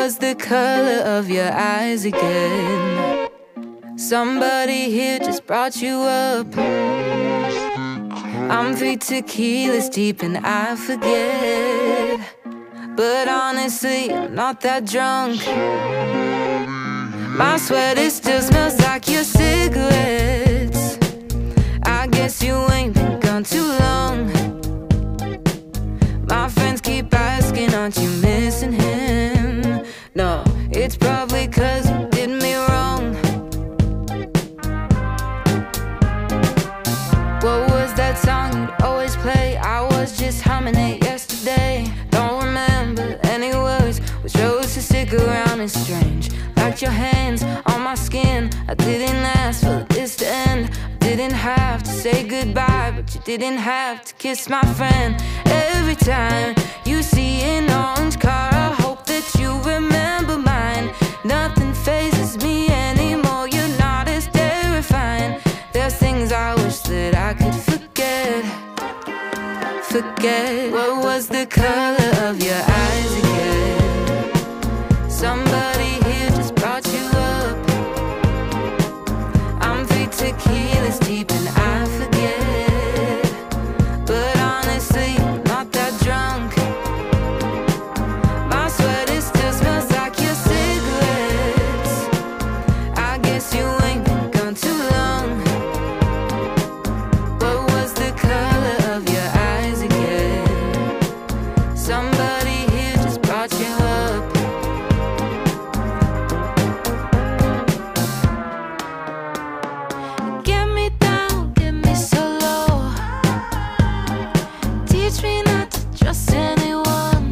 was the color of your eyes again? Somebody here just brought you up. I'm 3 tequilas deep and I forget, but honestly, I'm not that drunk. My sweater still smells like your cigarettes. I guess you ain't been gone too long. My friends keep asking, aren't you missing him? No, it's probably 'cause you did me wrong. What was that song you'd always play? I was just humming it yesterday. Don't remember any words, but chose to stick around. It's strange, like your hands on my skin. I didn't ask for this to end. I didn't have to say goodbye, but you didn't have to kiss my friend. Every time you see an orange car, I hope that you remember mine. Nothing phases me anymore, you're not as terrifying. There's things I wish that I could forget. Forget. What was the color of your eyes again? Somebody here just brought you up. I'm 3 tequilas deep and I forget, but honestly, I'm not that drunk. My sweater still smells like your cigarettes. I guess you ain't been gone too long. What was the color of your eyes again? Somebody here just brought you up. Get me down, get me so low. Teach me not to trust anyone.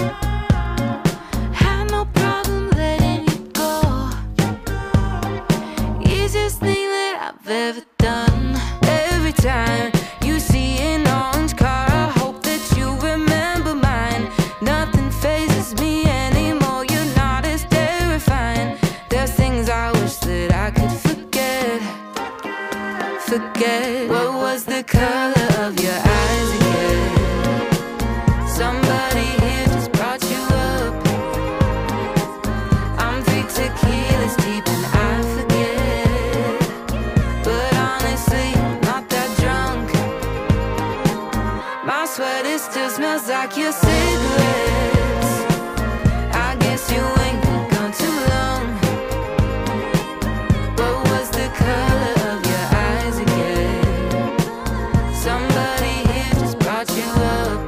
Had no problem letting you go. Easiest thing that I've ever done. Every time you see an orange car, I hope that you remember mine. Nothing phases me anymore, you're not as terrifying. There's things I wish that I could forget. Forget. What was the color of your eyes again? Somebody here just brought you up. I'm 3 tequilas deep and I forget, but honestly, I'm not that drunk. My sweater still smells like your cigarettes. I guess you ain't been gone too long. What was the color of your eyes again? Somebody here just brought you up.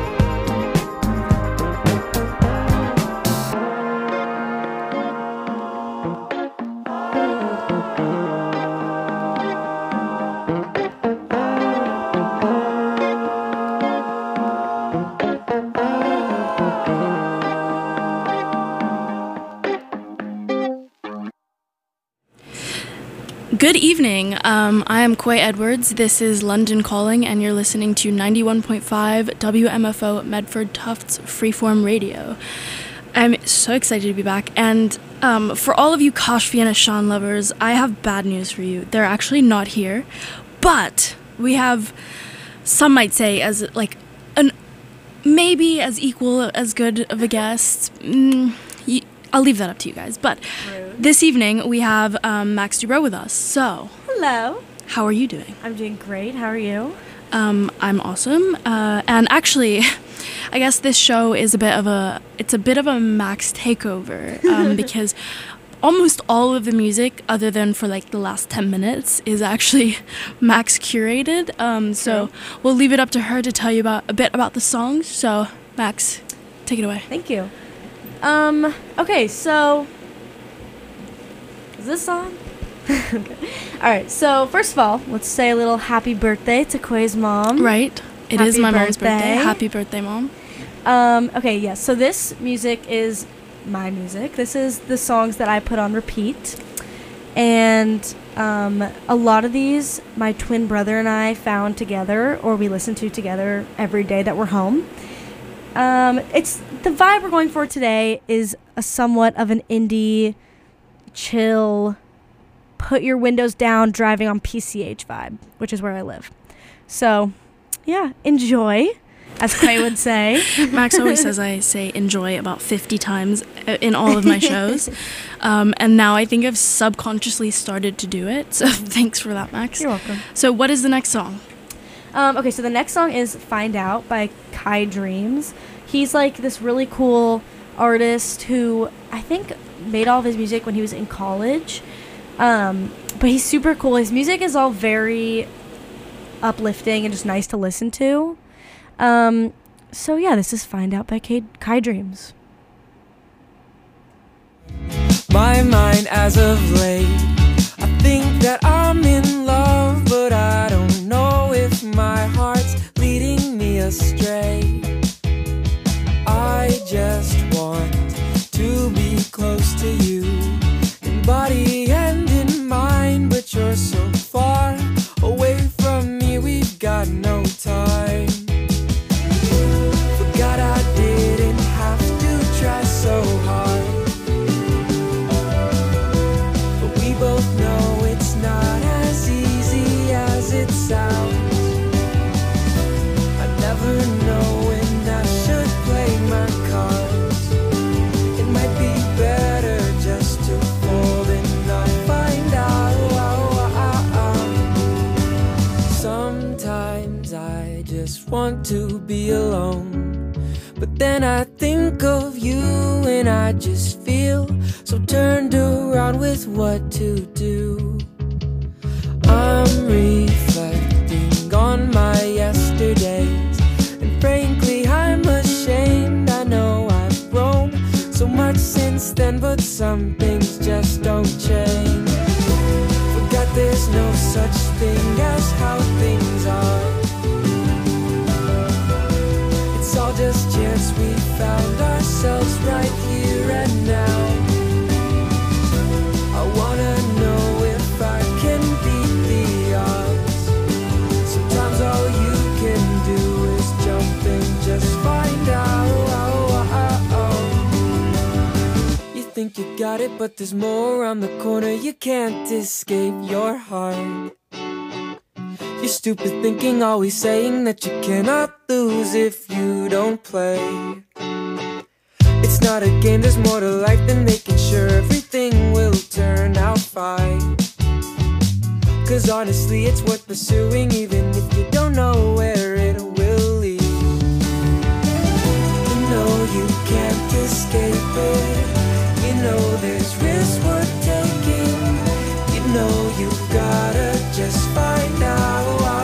Good evening. I am Coy Edwards. This is London Calling, and you're listening to 91.5 WMFO Medford Tufts Freeform Radio. I'm so excited to be back, and for all of you Kosh Vienna Sean lovers, I have bad news for you. They're actually not here, but we have, some might say, as like an maybe as equal as good of a guest. I'll leave that up to you guys. But this evening we have Max Dubrow with us. So, hello. How are you doing? I'm doing great. How are you? I'm awesome. And actually, I guess this show is a bit of a Max takeover because almost all of the music, other than for like the last 10 minutes, is actually Max curated. So we'll leave it up to her to tell you a bit about the songs. So, Max, take it away. Thank you. Okay, so is this song? Okay. All right, so first of all, let's say a little happy birthday to Quay's mom. Right. It is my mom's birthday. Happy birthday, Mom. Okay, yes, so this music is my music. This is the songs that I put on repeat. And a lot of these, my twin brother and I found together, or we listen to together every day that we're home. It's the vibe we're going for today is a somewhat of an indie, chill, put your windows down, driving on PCH vibe, which is where I live. So, yeah, enjoy. as Quay would say. Max always says I say enjoy about 50 times in all of my shows. And now I think I've subconsciously started to do it. So thanks for that, Max. You're welcome. So what is the next song? Okay, so the next song is Find Out by Kai Dreams. He's like this really cool artist who I think made all of his music when he was in college. But he's super cool. His music is all very uplifting and just nice to listen to. So yeah, this is Find Out by Kai Dreams. My mind as of late, I think that I'm in love, but I don't know if my heart's leading me astray. I just want to be close to you, in body and in mind, but you're so far away from me, we've got no time. Forgot I didn't have to try so hard, but we both know it's not as easy as it sounds. I never know when I should play my cards. It might be better just to fold and not find out. Sometimes I just want to be alone, but then I think of you and I just feel so turned around with what to do. I'm reflecting on my yesterdays, and frankly I'm ashamed. I know I've grown so much since then, but some things just don't change. Forgot there's no such thing as how things are. It's all just chance, we found ourselves right here and now. I wanna know if I can beat the odds. Sometimes all you can do is jump and just find out. You think you got it, but there's more around the corner. You can't escape your heart. Your stupid thinking, always saying that you cannot lose if you don't play. It's not a game, there's more to life than making sure everything will turn out fine. Cause honestly it's worth pursuing, even if you don't know where it will lead. You know you can't escape it. You know there's risks worth taking. You know you gotta just find out.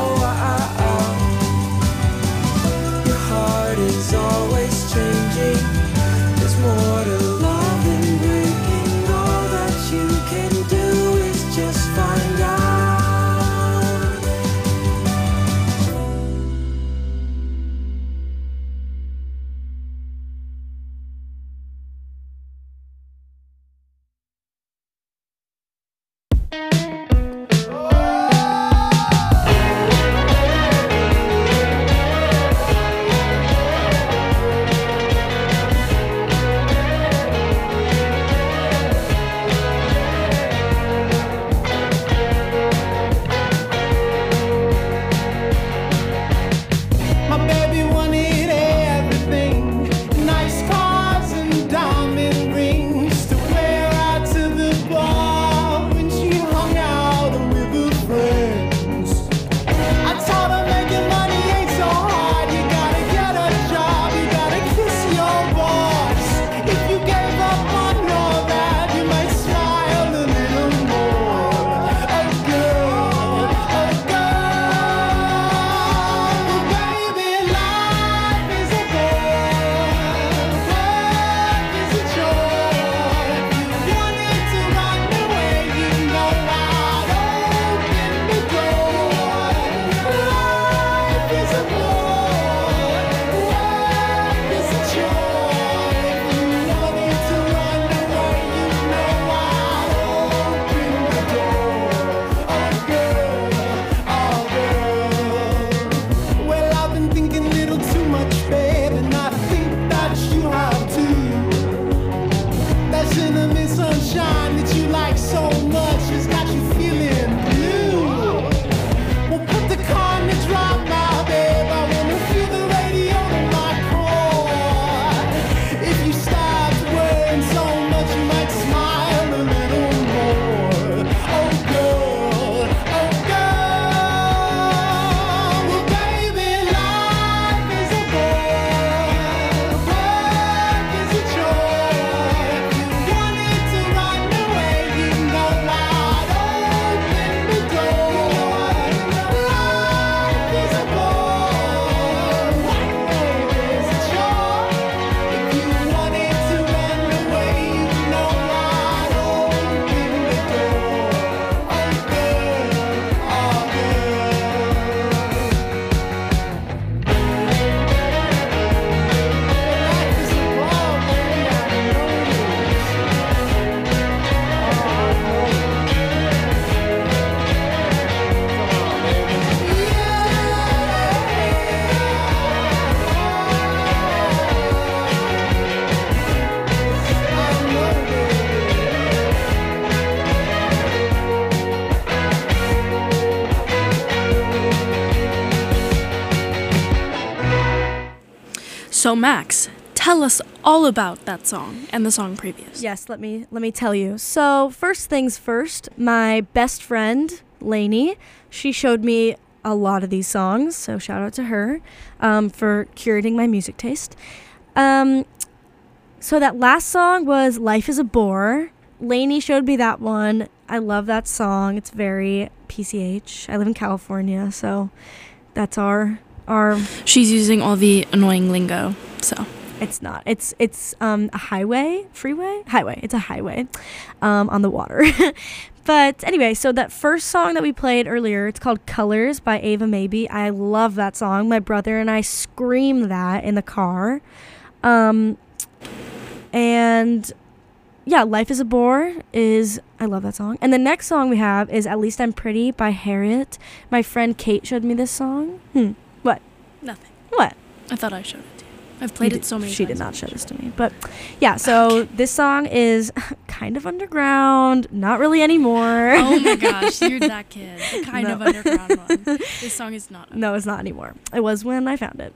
Your heart is always changing. There's more to love than breaking. All that you can do is just find out. So Max, tell us all about that song and the song previous. Yes, let me tell you. So first things first, my best friend Lainey, she showed me a lot of these songs, so shout out to her for curating my music taste. So that last song was Life is a Bore. Lainey showed me that one. I love that song. It's very PCH. I live in California, so that's our She's using all the annoying lingo, so. It's not. It's a highway. It's a highway on the water. But anyway, so that first song that we played earlier, it's called Colors by Ava Maybe. I love that song. My brother and I screamed that in the car. And yeah, Life is a Bore I love that song. And the next song we have is At Least I'm Pretty by Harriet. My friend Kate showed me this song. What? Nothing. What? I thought I showed it to you. I've played it so many times. She did not show this to me. But yeah, so This song is kind of underground. Not really anymore. Oh my gosh, you're that kid. The kind of underground one. This song is not. No, it's not anymore. It was when I found it.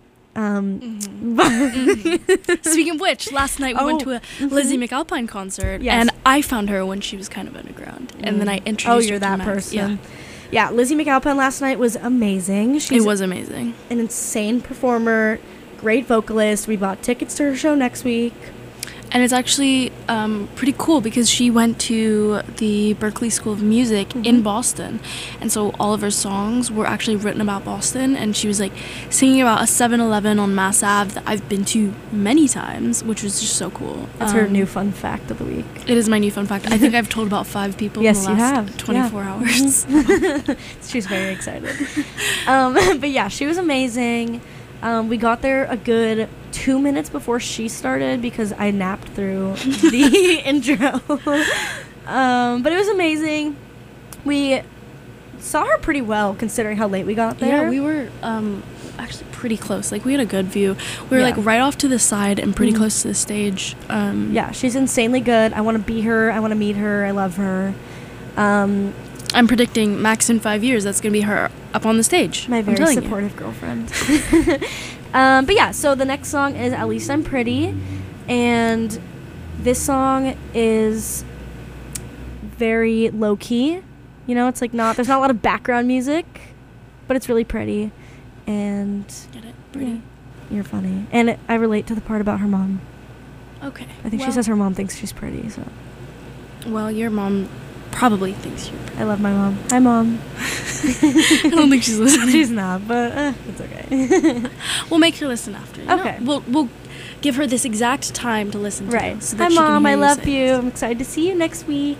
Speaking of which, last night we went to a Lizzie McAlpine concert, and I found her when she was kind of underground, and then I introduced her to you're that Max. person. Yeah, Lizzie McAlpine last night was amazing. It was amazing. An insane performer, great vocalist. We bought tickets to her show next week. And it's actually pretty cool because she went to the Berklee School of Music in Boston. And so all of her songs were actually written about Boston. And she was like singing about a 7-Eleven on Mass Ave that I've been to many times, which was just so cool. That's her new fun fact of the week. It is my new fun fact. I think I've told about 5 people in the last 24 hours. She's very excited. But yeah, she was amazing. We got there a good 2 minutes before she started because I napped through the intro. But it was amazing. We saw her pretty well considering how late we got there. Yeah, we were actually pretty close. Like, we had a good view. We were like right off to the side and pretty close to the stage. Yeah, she's insanely good. I want to be her. I want to meet her. I love her. I'm predicting Max in 5 years, that's going to be her up on the stage. My very supportive girlfriend. But yeah, so the next song is At Least I'm Pretty. And this song is very low-key. You know, it's like there's not a lot of background music, but it's really pretty. And get it? Pretty. Yeah, you're funny. And I relate to the part about her mom. Okay. I think she says her mom thinks she's pretty, so. Well, your mom probably thinks you're pretty. I love my mom. Hi, Mom. I don't think she's listening. She's not, but it's okay. We'll make her listen after. Okay. We'll give her this exact time to listen to. Right. So Hi, Mom. I love you. I'm excited to see you next week.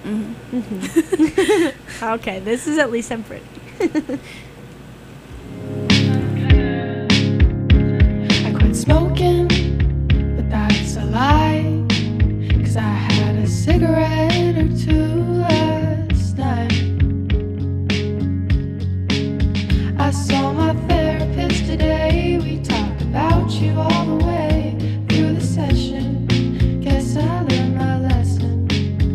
Okay. This is At Least I'm Pretty. I quit smoking, but that's a lie. 'Cause I had a cigarette or two last night. I saw my therapist today. We talked about you all the way through the session. Guess I learned my lesson.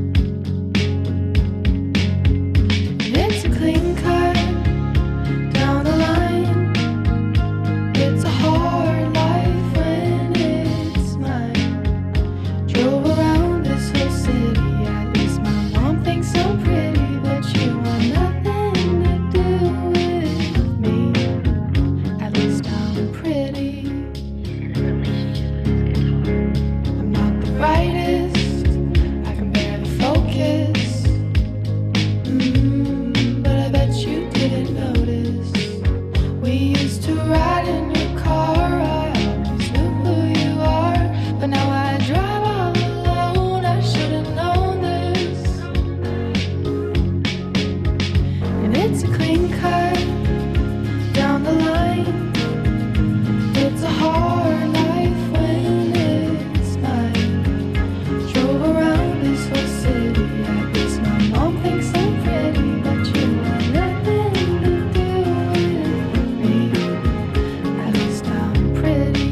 It's a clean cut down the line. It's a hard life when it's mine. Drove around this whole city. At least my mom thinks I'm pretty, but you want nothing to do with me. At least I'm pretty. I'm not the brightest. I can barely focus. But I bet you didn't notice. We used to ride in your car. I always knew who you are, but now I drive all alone. I should have known this. And it's a clean cut down the line. It's a hard life when it's mine. Drove around this whole city. At least my mom thinks I'm pretty, but you want nothing to do with me. At least I'm pretty.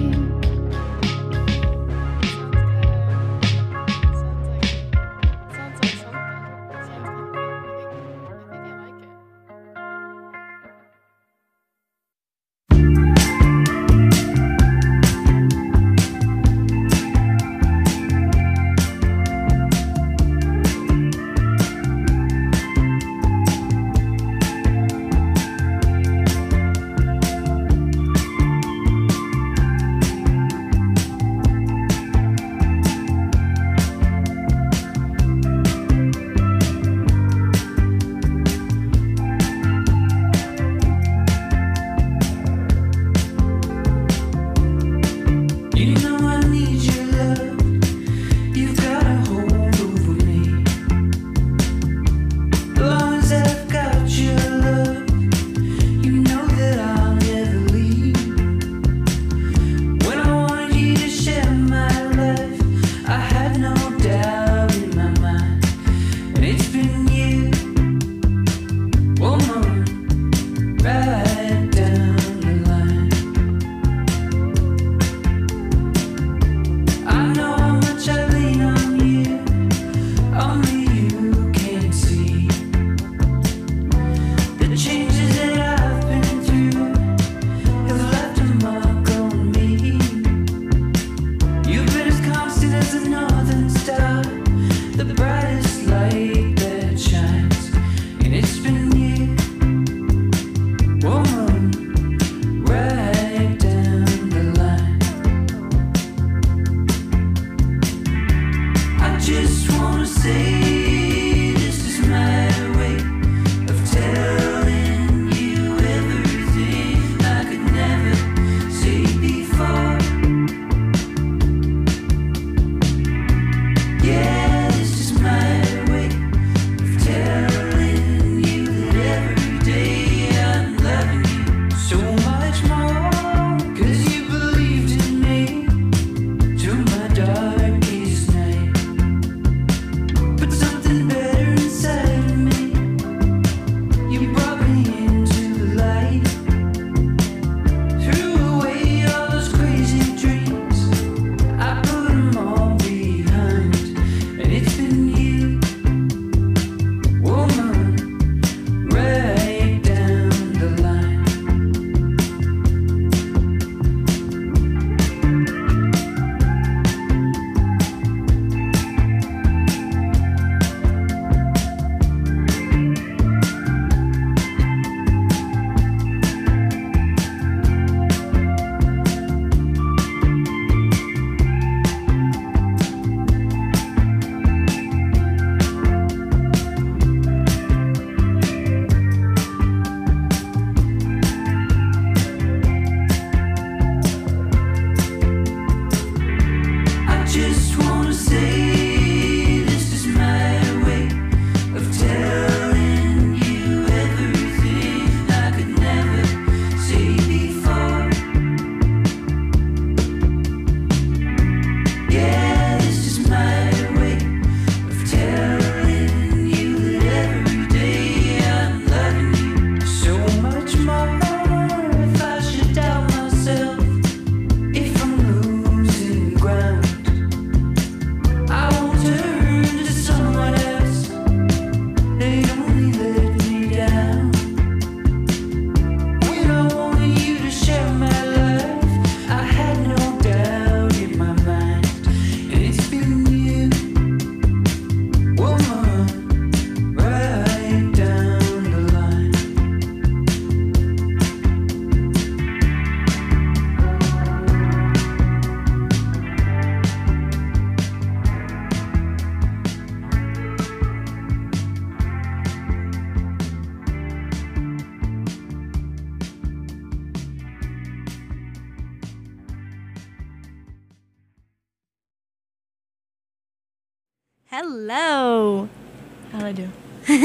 Hello. How'd I do?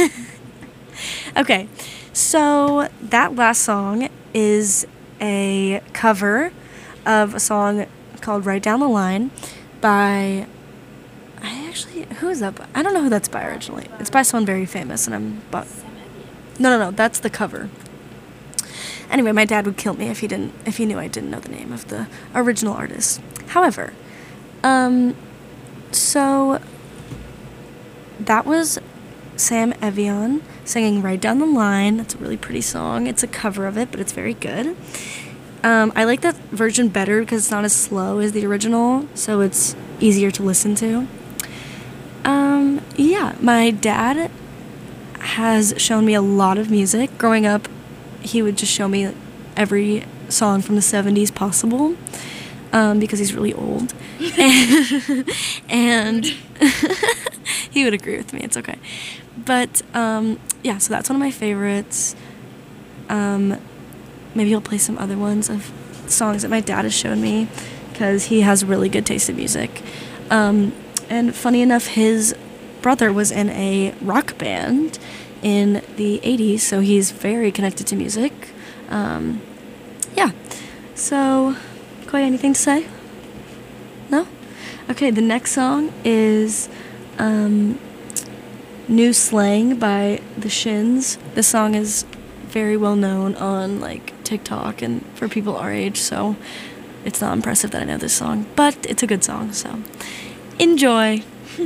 Okay, so that last song is a cover of a song called Right Down the Line by, who is that by? I don't know who that's by originally. It's by someone very famous, and No, that's the cover. Anyway, my dad would kill me if he knew I didn't know the name of the original artist. However, so that was Sam Evian singing Right Down the Line. That's a really pretty song. It's a cover of it, but it's very good. I like that version better because it's not as slow as the original, so it's easier to listen to. Yeah, my dad has shown me a lot of music. Growing up, he would just show me every song from the 70s possible, because he's really old. And he would agree with me. It's okay. But, yeah, so that's one of my favorites. Maybe he'll play some other ones of songs that my dad has shown me, because he has really good taste in music. And funny enough, his brother was in a rock band in the 80s, so he's very connected to music. Yeah. So, Koi, anything to say? No? Okay, the next song is New Slang by The Shins. This song is very well known on like TikTok and for people our age, so it's not impressive that I know this song, but it's a good song, so enjoy.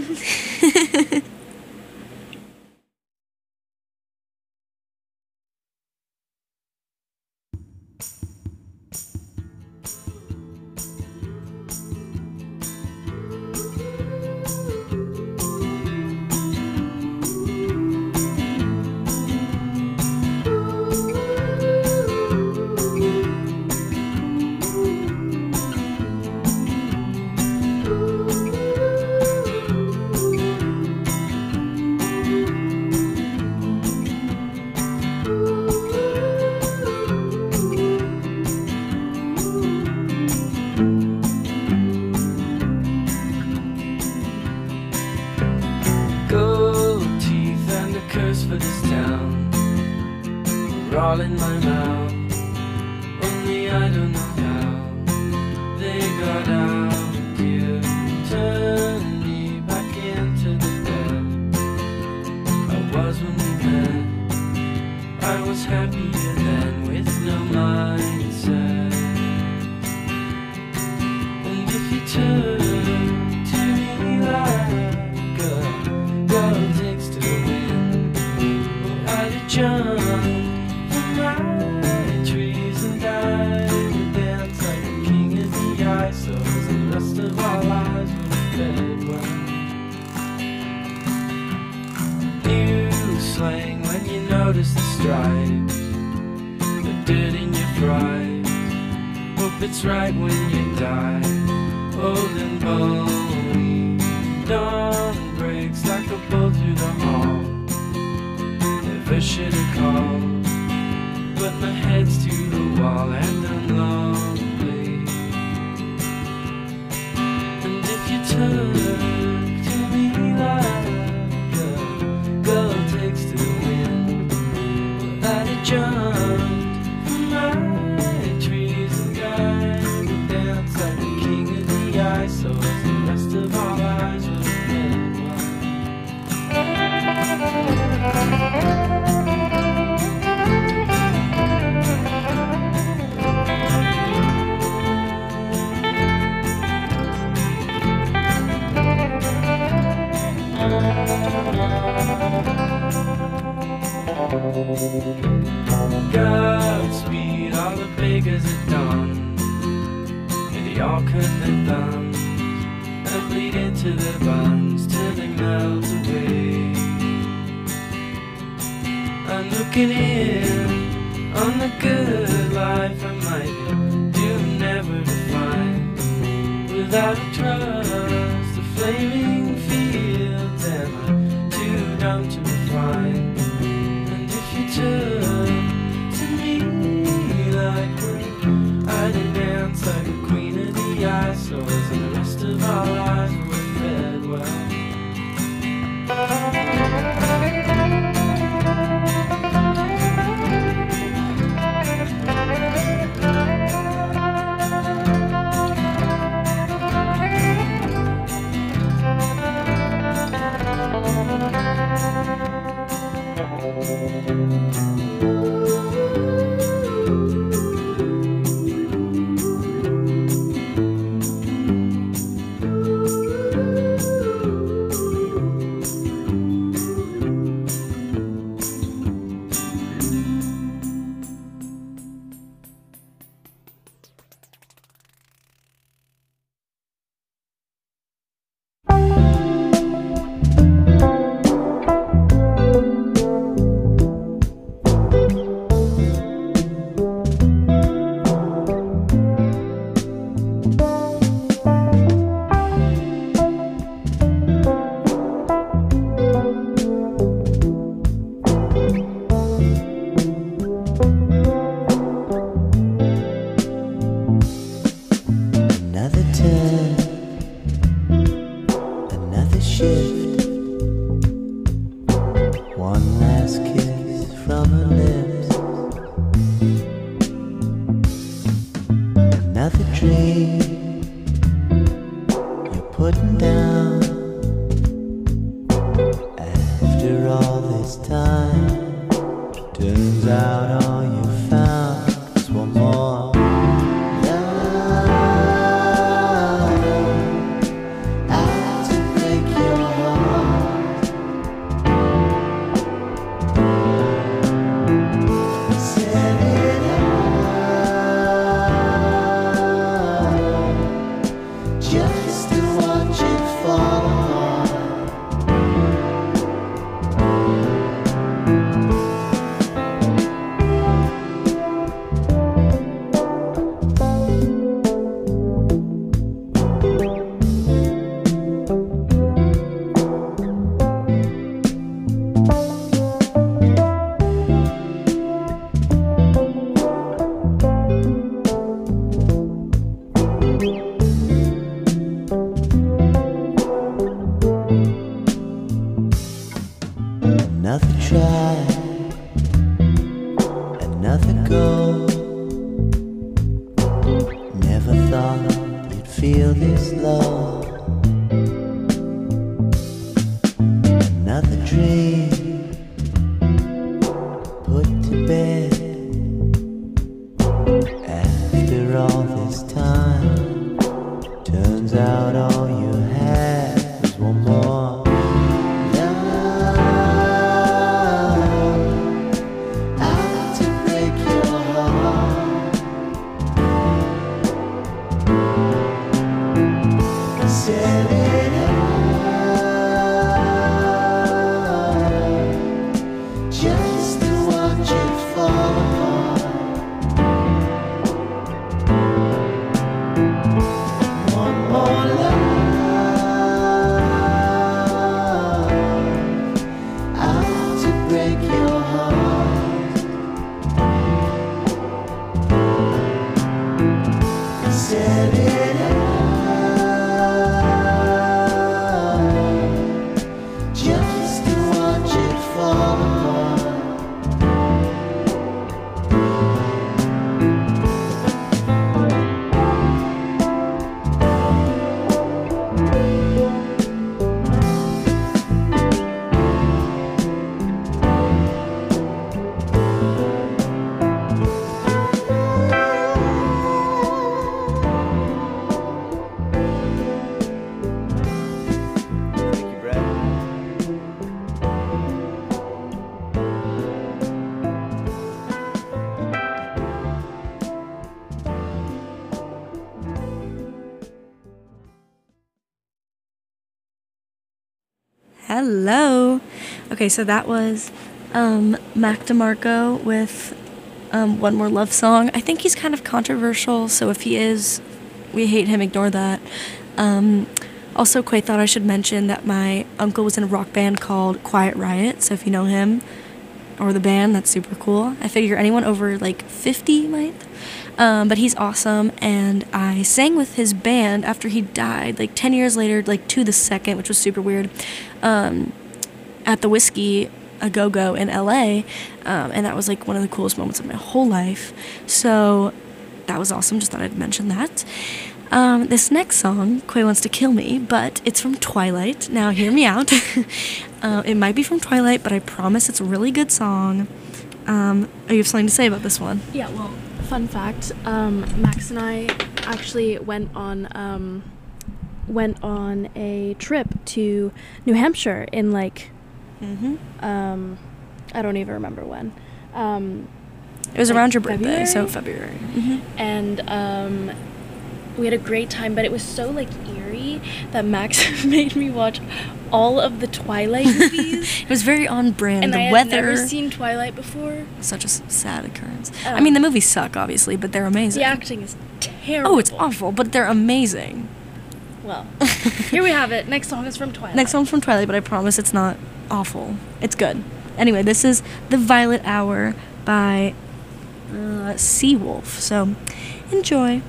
all in my mouth. Only I don't know how they got out. You turned me back into the bed I was when we met. I was happier then with no mindset. And if you turn to me like a girl takes to the wind, I'd have jumped from my trees and died and danced like a king of the ice. So the rest of our lives were fed well. You slang when you notice the stripes, the dirt in your fries. Hope it's right when you die, old and bony. Dawn breaks like a bolt through the hall. Never should have called, but my head's to the wall and I'm lonely. And if you turn to me like a girl takes to the wind, well, I'd have jumped from my trees and died and danced like the king of the ice. So as the rest of our lives were dead. Godspeed, all the beggars at dawn, and they all cut their thumbs and bleed into their buns till they melt away. I'm looking in on the good life I might do never to find, without a trust, the flaming fields, and I'm too dumb to refine. And if you turn to me like one, I'd dance like a queen of the ice. So as the rest of our lives were fed well. Another dream you're putting down. After all this time, turns out all you found was one more love out to break your heart. Set it up just to watch it fall apart. Another try, another go. Never thought you'd feel this low. Another dream put to bed. After all this time, turns out all you had was one more. Set it up just to watch it fall apart. One more love out to break your heart. Set it up just to watch it fall apart. Thank you, Brad. Hello. Okay, so that was Mac DeMarco with One More Love Song. I think he's kind of controversial, so if he is, we hate him, ignore that. Also, Quay thought I should mention that my uncle was in a rock band called Quiet Riot, so if you know him or the band, that's super cool. I figure anyone over like 50 might. But he's awesome, and I sang with his band after he died, like 10 years later, like to the second, which was super weird, at the Whiskey A Go-Go in LA, and that was like one of the coolest moments of my whole life. So that was awesome. Just thought I'd mention that. This next song, Quay wants to kill me, but it's from Twilight. Now hear me out. It might be from Twilight, but I promise it's a really good song. You have something to say about this one? Yeah, well, fun fact, Max and I actually went on a trip to New Hampshire in like I don't even remember when. It was like around your birthday, February? so February. And we had a great time, but it was so like eerie that Max made me watch all of the Twilight movies. It was very on brand. And the I had weather. never seen Twilight before. Such a sad occurrence. I mean, the movies suck, obviously, but they're amazing. The acting is terrible. Oh, it's awful, but they're amazing. Well, here we have it. Next song is from Twilight. Next song's from Twilight, but I promise it's not awful. It's good. Anyway, this is The Violet Hour by Seawolf. So, enjoy.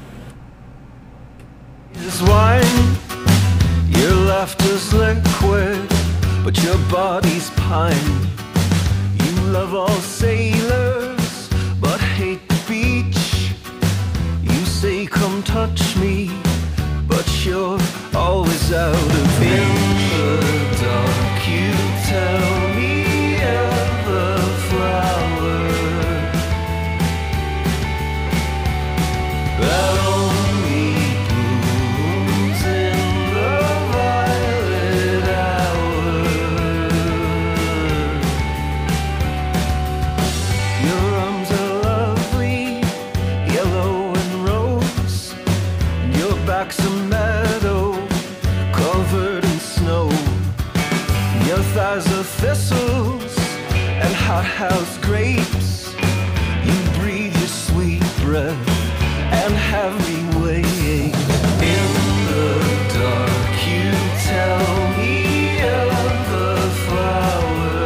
Jesus wine, your laughter's liquid, but your body's pine. You love all sailors, but hate the beach. You say me, come touch me, but you're always out of in the dark. You tell me of the flower that only blooms in the violet hour. Your arms are lovely, yellow and rose, and your back's a meadow covered in snow. Your thighs are thistles and hothouse grapes. You breathe your sweet breath and have me waiting in the dark. You tell me of the flower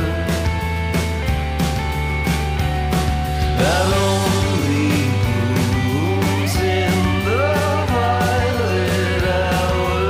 that only blooms in the violet hour.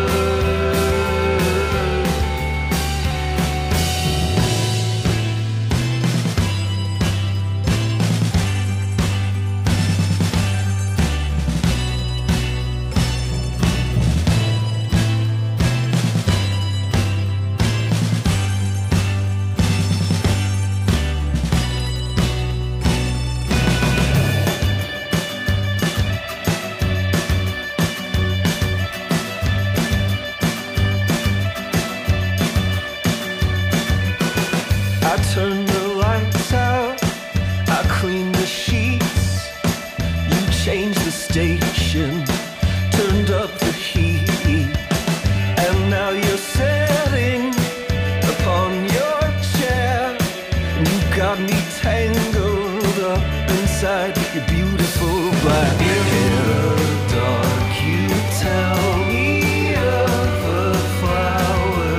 I turned the lights out, I cleaned the sheets. You changed the station, turned up the heat, and now you're sitting upon your chair. And you got me tangled up inside your beautiful black hair. Dark, you tell me of the flower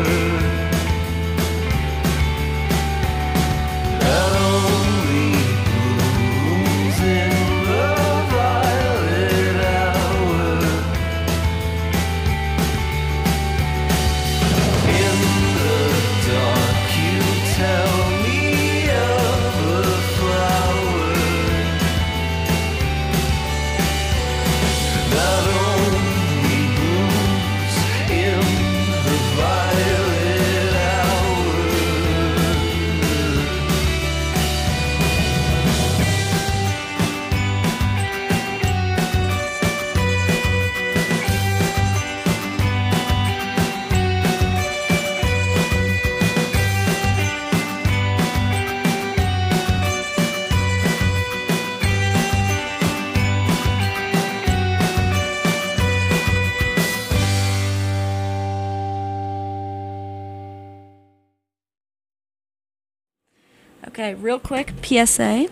that only blooms in the violet hour. In the dark, you tell me of the flower that only blooms in the violet hour. Okay, real quick PSA.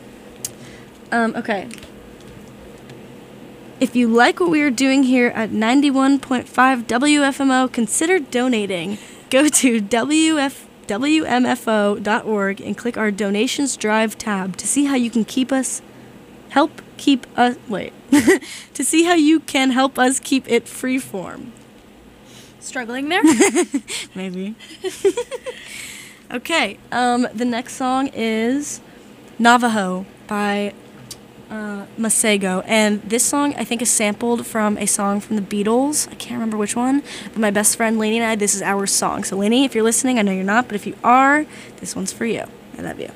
Okay. If you like what we are doing here at 91.5 WFMO, consider donating. Go to WMFO.org and click our Donations Drive tab to see how you can to see how you can help us keep it freeform. Struggling there? Maybe. Okay, the next song is Navajo by Masego, and this song I think is sampled from a song from the Beatles. I can't remember which one, but my best friend Lainey and I, this is our song. So Lainey, if you're listening, I know you're not, but if you are, this one's for you. I love you.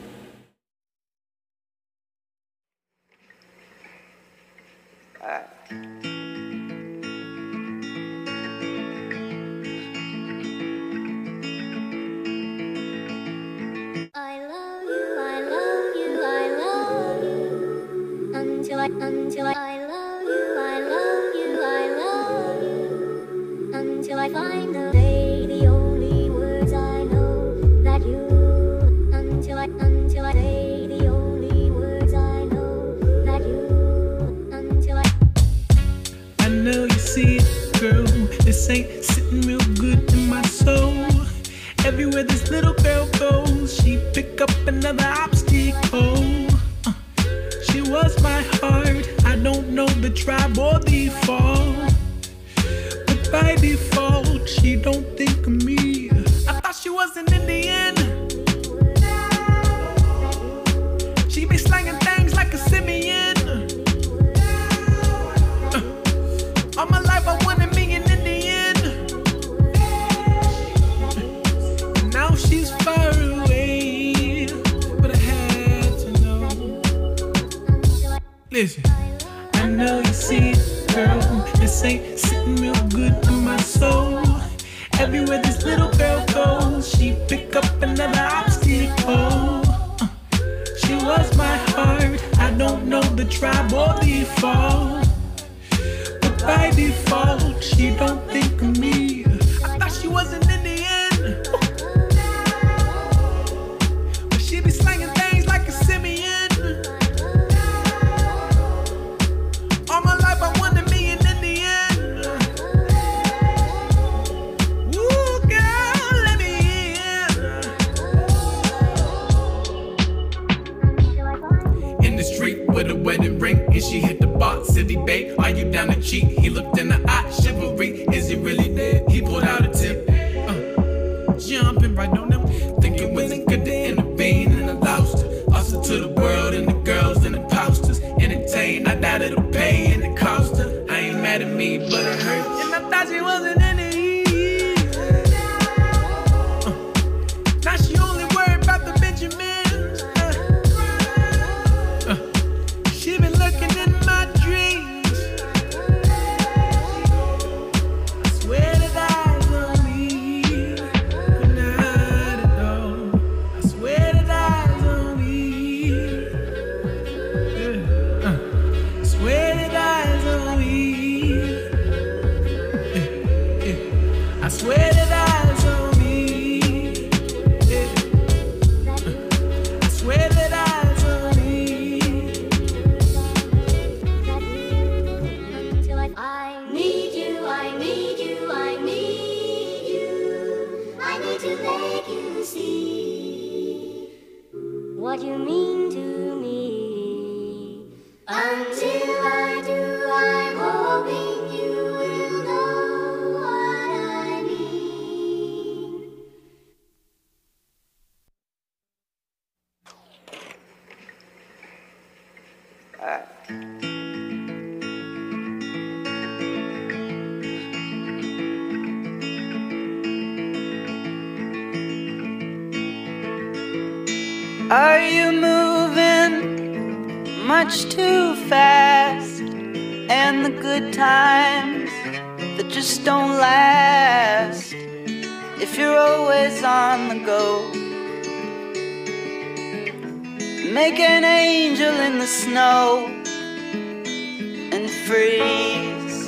I love you, I love you, I love you. Until I love you, I love you, I love you. Until I find the day, the only words I know that you. Until I say the only words I know that you. Until I know you see it, girl. This ain't sitting real good in my soul. Everywhere this little girl goes, she pick up another obstacle. She was my heart. I don't know the tribe or the fall, but by default, she don't think of me. I thought she was an Indian. She be slanging things like a simian. This ain't sitting real good in my soul. Everywhere this little girl goes, she pick up another obstacle. She was my heart. I don't know the tribe or the fall, but by default, she don't think of me. I thought she wasn't in the end, but she be slanging things like a simian. All my life I wanted me, and in the end, ooh, girl, let me in the street with a wedding ring, and she hit the bar, city babe, are you down to cheat? He looked in the eye, chivalry, is he really dead? He pulled out a tip, jumping right on him, think it wasn't good to intervene, and I lost her. Lost her to the world and the girls and the posters. Entertained, I doubt it'll pay, and it cost her. I ain't mad at me, but it hurt, and I thought she wasn't in it. Now she only worried about the Benjamins. She been looking in my dreams. I swear that eyes on me. Good night, though. I swear that eyes on me. I swear that eyes on me. I swear that eyes on me. I swear that eyes on me. Until I need you, I need you, I need you. I need to make you see what you mean to me. Until I do, I'm hoping you will know what I mean. Are you moving much too fast? And the good times that just don't last, if you're always on the go, make an angel in the snow and freeze.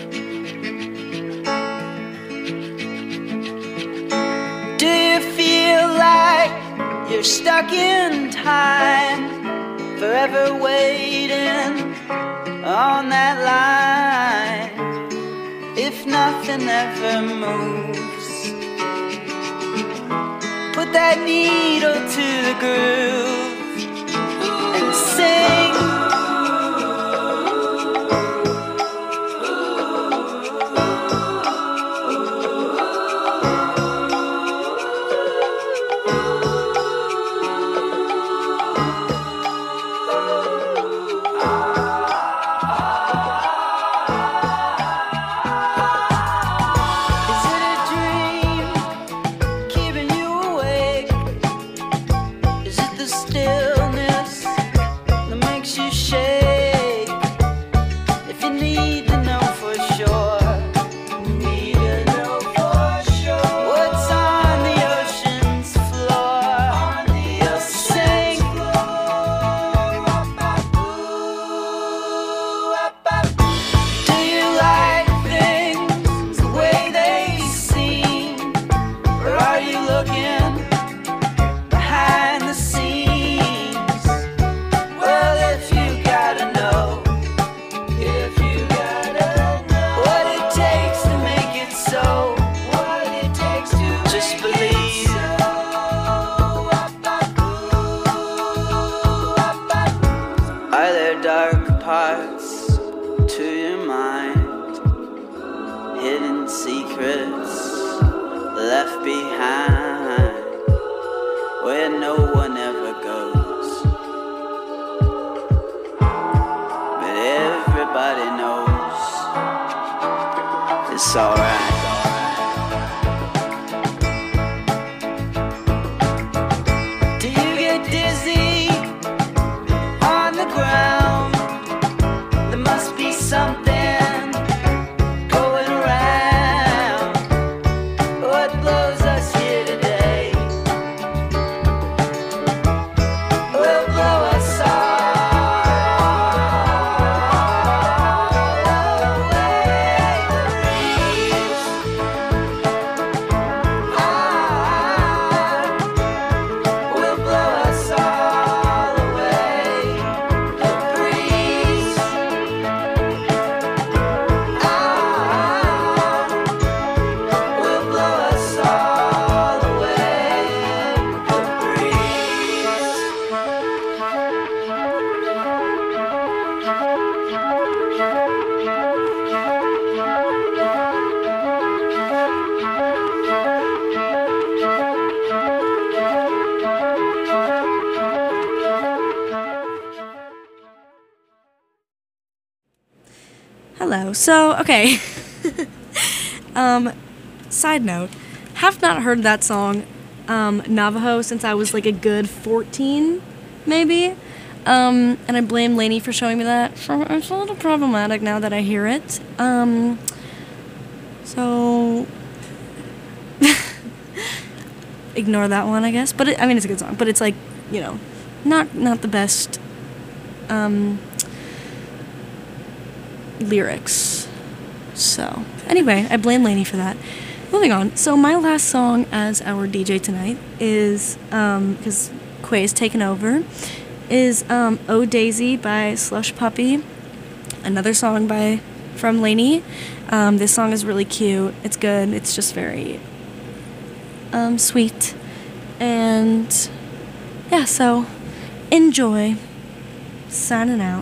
Do you feel like you're stuck in time, forever waiting on that line? If nothing ever moves, put that needle to the groove and sing. Left behind, where no one ever goes, but everybody knows it's alright. Do you get dizzy on the ground? There must be something Hello. So, okay. Side note, have not heard that song, Navajo, since I was like a good 14, maybe. And I blame Lainey for showing me that. So it's a little problematic now that I hear it. So ignore that one, I guess. But it's a good song. But it's like, you know, not the best lyrics. So anyway, I blame Lainey for that. Moving on. So my last song as our DJ tonight is because Quay's taken over. Is Oh Daisy by Slush Puppy, another song from Lainey. This song is really cute. It's good. It's just very sweet. And yeah, so enjoy. Signing out.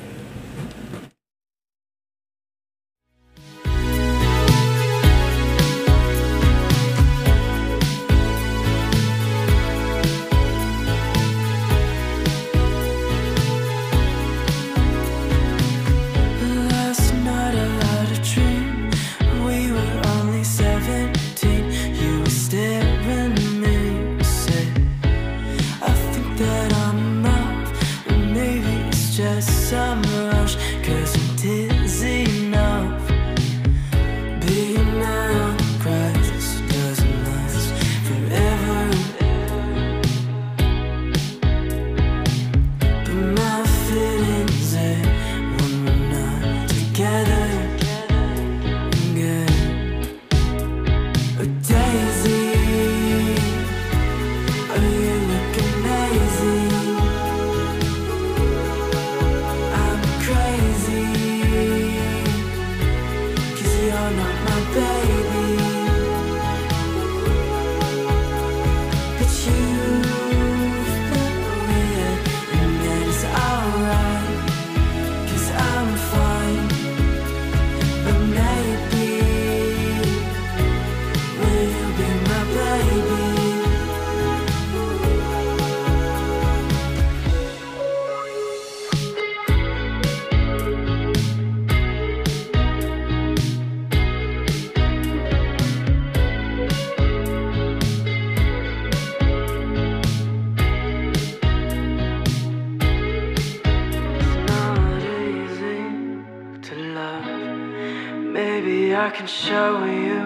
I can show you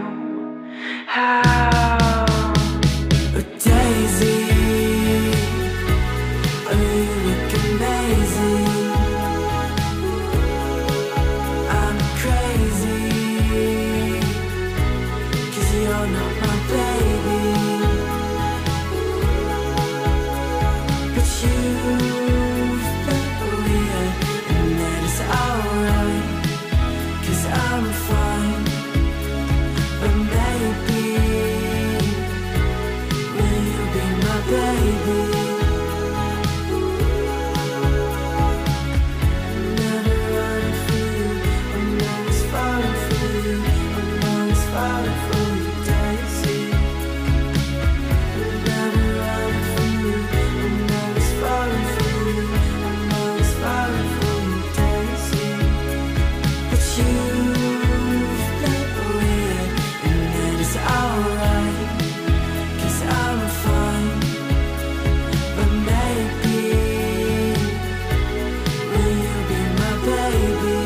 how. Daisy, oh, you look amazing. I'm crazy, 'cause you're not my baby. But you've been weird, and that is alright, 'cause I'm fine. But maybe will you be my baby? I'm never running for you, I'm always falling for you, I'm always falling for you, Daisy. I'm never running for you, I'm always falling for you, I'm always falling for you, Daisy. But you've been weird, and that is alright, 'cause I'm fine. But maybe will you be my baby?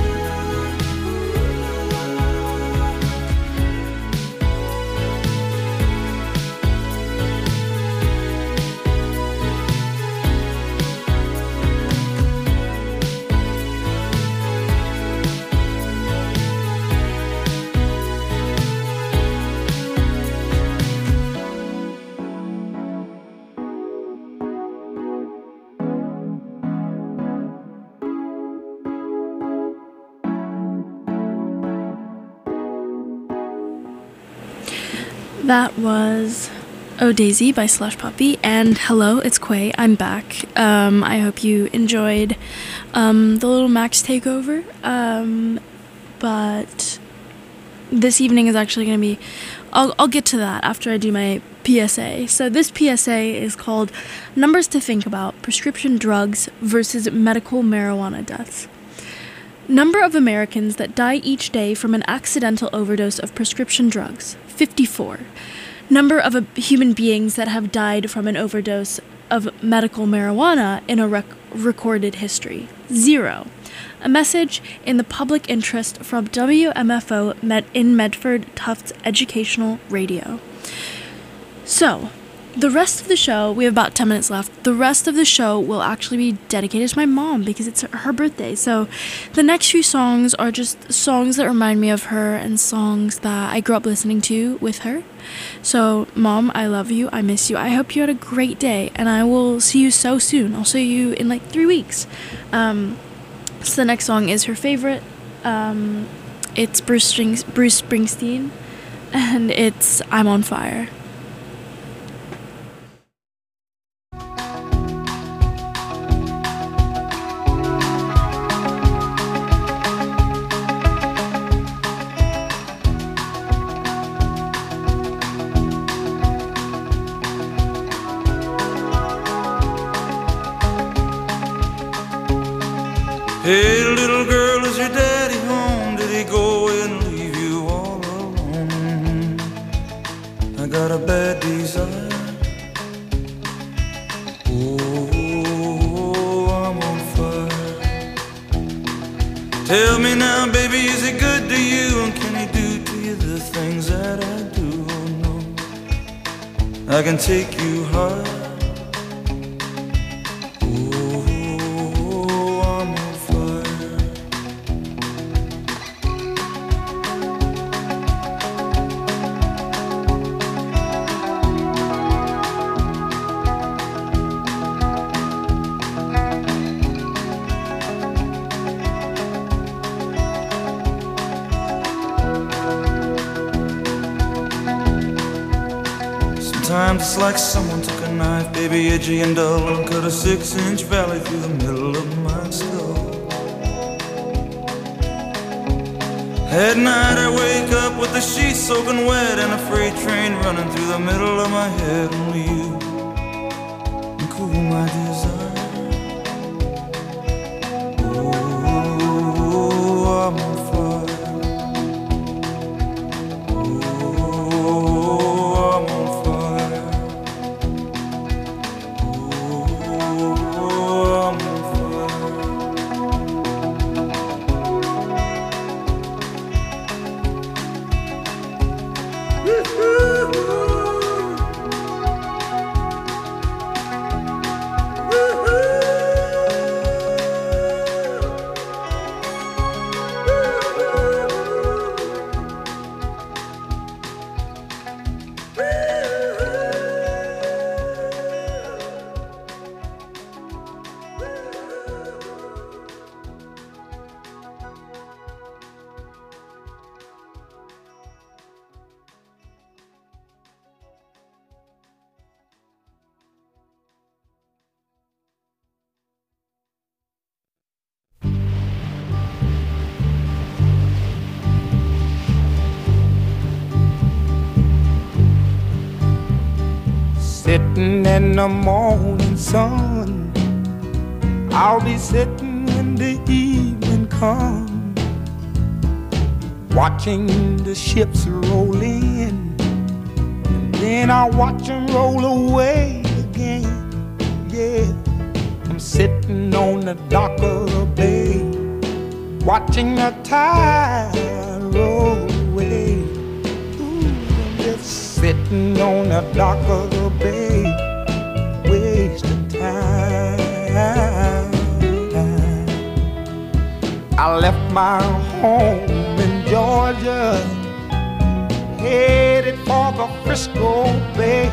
That was Oh Daisy by Slush Puppy, and hello, it's Quay. I'm back. I hope you enjoyed the little Max takeover. But this evening is actually going to be, I'll get to that after I do my PSA. So this PSA is called Numbers to Think About: Prescription Drugs versus Medical Marijuana Deaths. Number of Americans that die each day from an accidental overdose of prescription drugs, 54. Number of human beings that have died from an overdose of medical marijuana in a recorded history, 0. A message in the public interest from WMFO in Medford Tufts Educational Radio. So, the rest of the show, we have about 10 minutes left. The rest of the show will actually be dedicated to my mom because it's her birthday. So the next few songs are just songs that remind me of her and songs that I grew up listening to with her. So, Mom, I love you. I miss you. I hope you had a great day, and I will see you so soon. I'll see you in like 3 weeks. So the next song is her favorite. It's Bruce Springsteen, and it's I'm on Fire. Hey, little girl, is your daddy home? Did he go away and leave you all alone? I got a bad desire. Oh, I'm on fire. Tell me now, baby, is he good to you? And can he do to you the things that I do? Oh, no, I can take you high. Sometimes it's like someone took a knife, baby, edgy and dull, and cut a 6-inch valley through the middle of my skull. At night I wake up with the sheets soaking wet and a freight train running through the middle of my head. Only you can cool my desire. Oh, I'm on fire. Sitting in the morning sun, I'll be sitting when the evening comes, watching the ships roll in, and then I'll watch them roll away again. Yeah, I'm sitting on the dock of the bay, watching the tide roll away. Ooh, I'm just sitting on the dock of the bay, wasting time. I left my home in Georgia, headed for the Frisco Bay,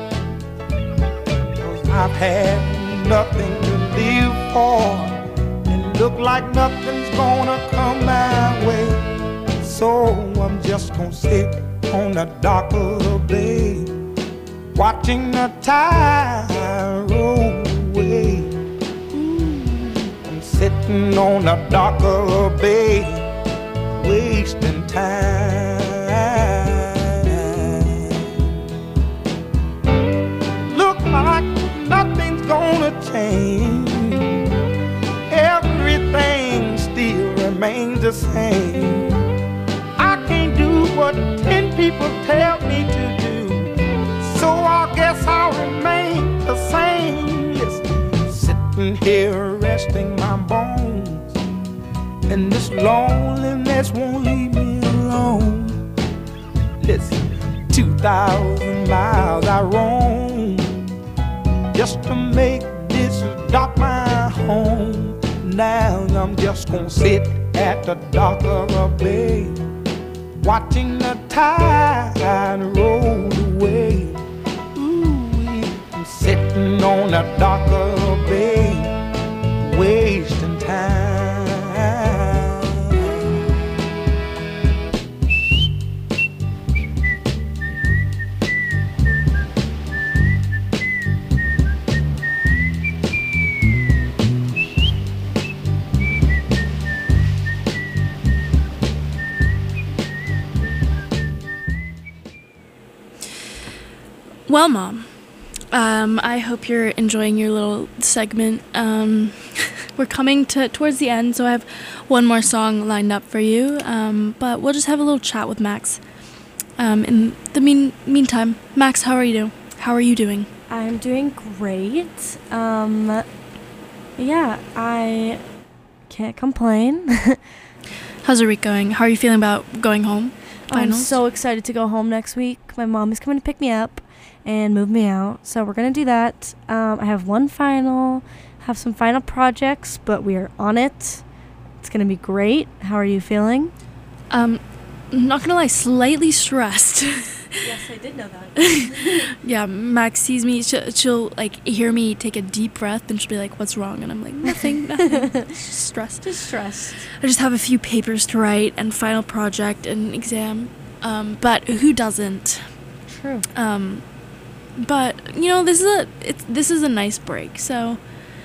'cause I've had nothing to live for, and look like nothing's gonna come my way. So I'm just gonna sit on the dock of the bay, watching the tide roll away. I'm sitting on the dock of the bay, wasting time. Look like nothing's gonna change, everything still remains people tell me to do. So I guess I'll remain the same. Listen, sitting here resting my bones, and this loneliness won't leave me alone. Listen, 2,000 miles I roam just to make this dock my home. Now I'm just gonna sit at the dock of a bay, watching the tide roll away. Ooh, I'm sitting on the dock of a bay, wasting time. Well, Mom, I hope you're enjoying your little segment. We're coming towards the end, so I have one more song lined up for you, but we'll just have a little chat with Max. In the meantime, Max, how are you doing? I'm doing great. Yeah, I can't complain. How's your week going? How are you feeling about going home? Finals? I'm so excited to go home next week. My mom is coming to pick me up and move me out, so we're gonna do that. I have one final, have some final projects, but we are on it. It's gonna be great. How are you feeling? I'm not gonna lie, slightly stressed. Yes, I did know that. Yeah, Max sees me, she'll like hear me take a deep breath, and she'll be like, "What's wrong?" And I'm like, nothing. Just stressed. Just stressed. I just have a few papers to write and final project and exam. But who doesn't? True. But you know, this is a nice break. So,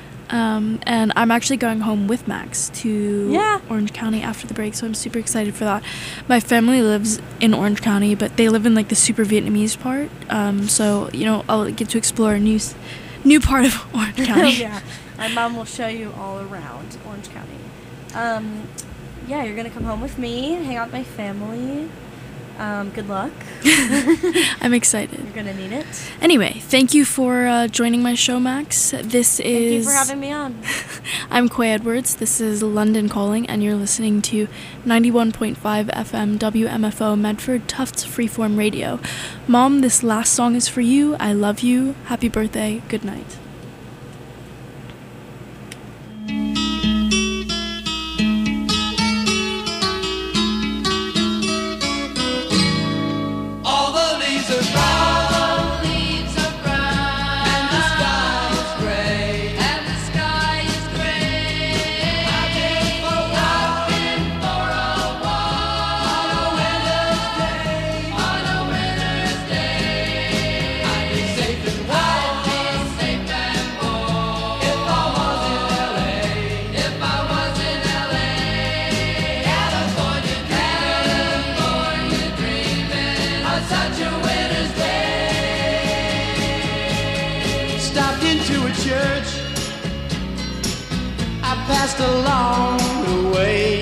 and I'm actually going home with Max to Orange County after the break. So I'm super excited for that. My family lives in Orange County, but they live in like the super Vietnamese part. So you know, I'll get to explore a new part of Orange County. Yeah, my mom will show you all around Orange County. Yeah, you're gonna come home with me, hang out with my family. Good luck. I'm excited. You're gonna need it. Anyway, thank you for joining my show, Max. Thank you for having me on. I'm Quay Edwards. This is London Calling, and you're listening to 91.5 FM WMFO Medford Tufts Freeform Radio. Mom, this last song is for you. I love you. Happy birthday. Good night. Passed along the way.